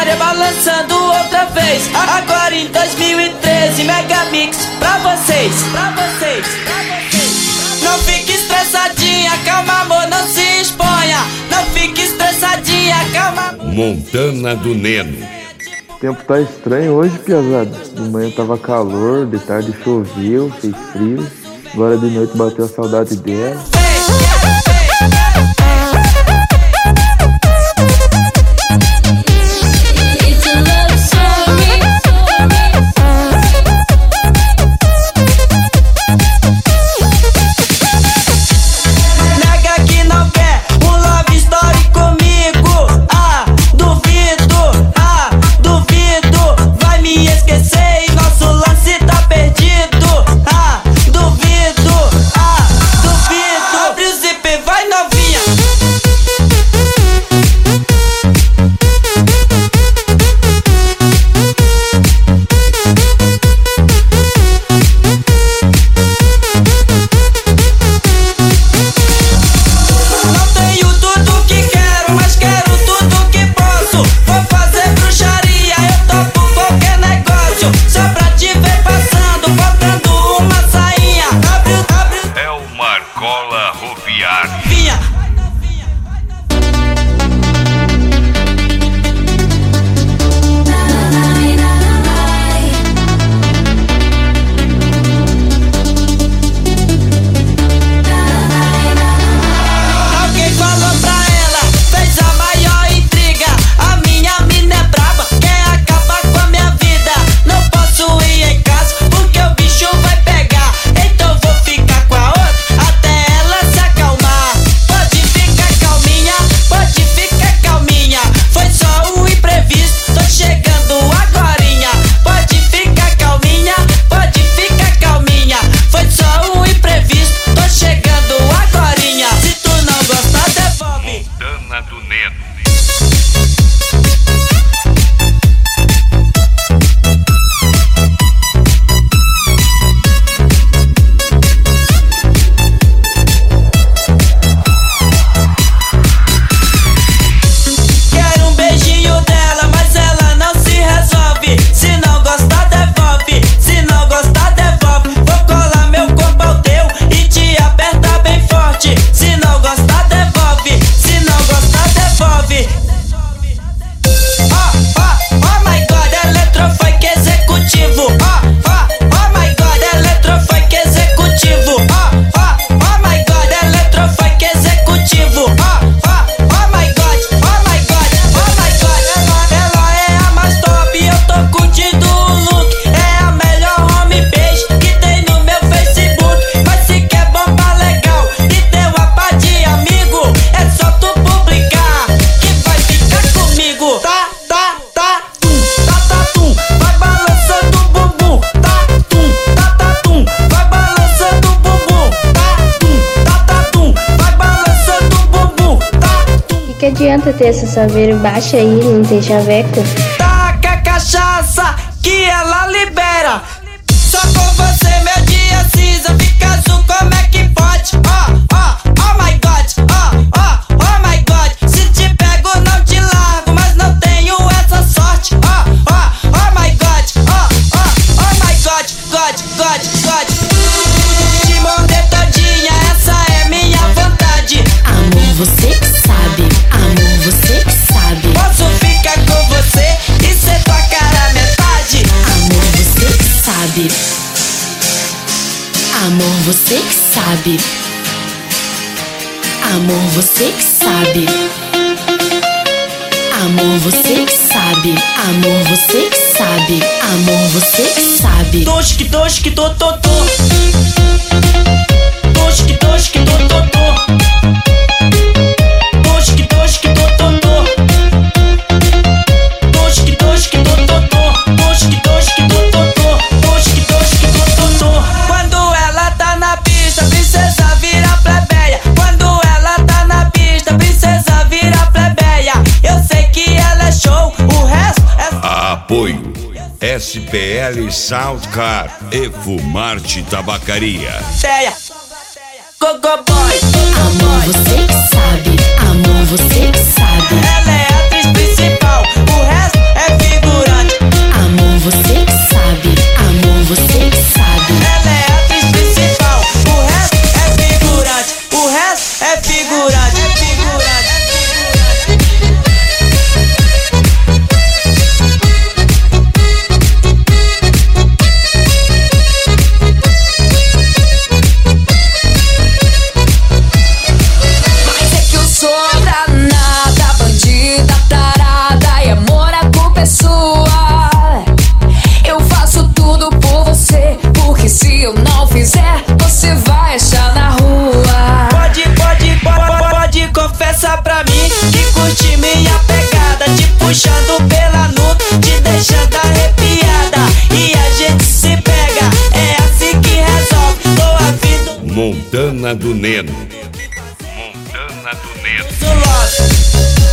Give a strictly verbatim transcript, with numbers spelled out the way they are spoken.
história balançando outra vez. Agora em dois mil e treze, Megamix pra vocês, pra vocês, pra vocês. Não fique estressadinha, calma amor, não se exponha. Não fique estressadinha, calma amor. Montana do Neno. O tempo tá estranho hoje, piazada. De manhã tava calor, de tarde choveu, fez frio. Agora de noite bateu a saudade dela. Que adianta ter essa saveira baixa aí, não tem chaveco? Taca a cachaça que ela libera. Só com você meu dia cinza fica azul, como é que pode? Oh, oh, oh my God, oh, oh, oh my God. Se te pego não te largo, mas não tenho essa sorte. Oh, oh, oh my God, oh, oh, oh my God, God, God, God. Te morder todinha, essa é minha vontade. Amor, você que sabe, amor, você que sabe. Posso ficar com você e ser tua cara metade. Amor, você que sabe. Amor, você que sabe. Amor, você que sabe. Amor, você que sabe. Amor, você que sabe. Amor, você que sabe. Tosque, tosque, to, to, to. Tosque, tosque, to, to, to. Tosque, tosque, to, to, to. Tosque, tosque, to, to, to. Tosque, tosque, to, to, to. Tosque, tosque, to, to, to. Quando ela tá na pista, princesa vira plebeia. Quando ela tá na pista, princesa vira plebeia. Eu sei que ela é show, o resto é... Apoio S P L Soundcar e Fumarte Tabacaria. Teia, Gogo Boy. Amor, você que sabe. Amor, você que sabe. Ela é a atriz principal, o resto é não fizer, você vai achar na rua. Pode, pode, pode, pode, confessa pra mim que curte minha pegada, te puxando pela nuca, te deixando arrepiada. E a gente se pega, é assim que resolve. Tô afim do Montana do Neno. Montana do Neno. Lost.